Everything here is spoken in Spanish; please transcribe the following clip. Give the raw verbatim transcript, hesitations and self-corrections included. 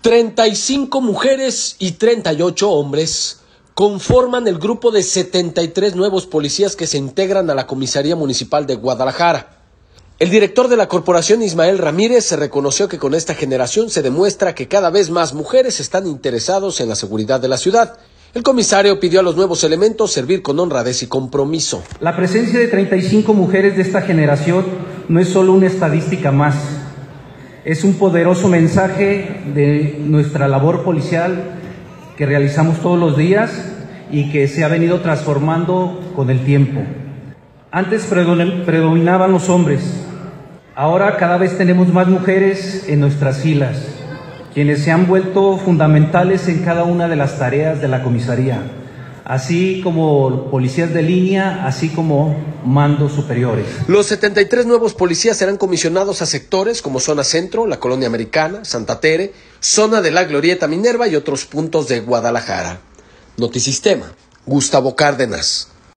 treinta y cinco mujeres y treinta y ocho hombres conforman el grupo de setenta y tres nuevos policías que se integran a la Comisaría Municipal de Guadalajara. El director de la corporación, Ismael Ramírez, se reconoció que con esta generación se demuestra que cada vez más mujeres están interesados en la seguridad de la ciudad. El comisario pidió a los nuevos elementos servir con honradez y compromiso. La presencia de treinta y cinco mujeres de esta generación no es solo una estadística más, es un poderoso mensaje de nuestra labor policial que realizamos todos los días y que se ha venido transformando con el tiempo. Antes predominaban los hombres, ahora cada vez tenemos más mujeres en nuestras filas, quienes se han vuelto fundamentales en cada una de las tareas de la comisaría, así como policías de línea, así como mandos superiores. Los setenta y tres nuevos policías serán comisionados a sectores como Zona Centro, la Colonia Americana, Santa Tere, Zona de la Glorieta Minerva y otros puntos de Guadalajara. Notisistema, Gustavo Cárdenas.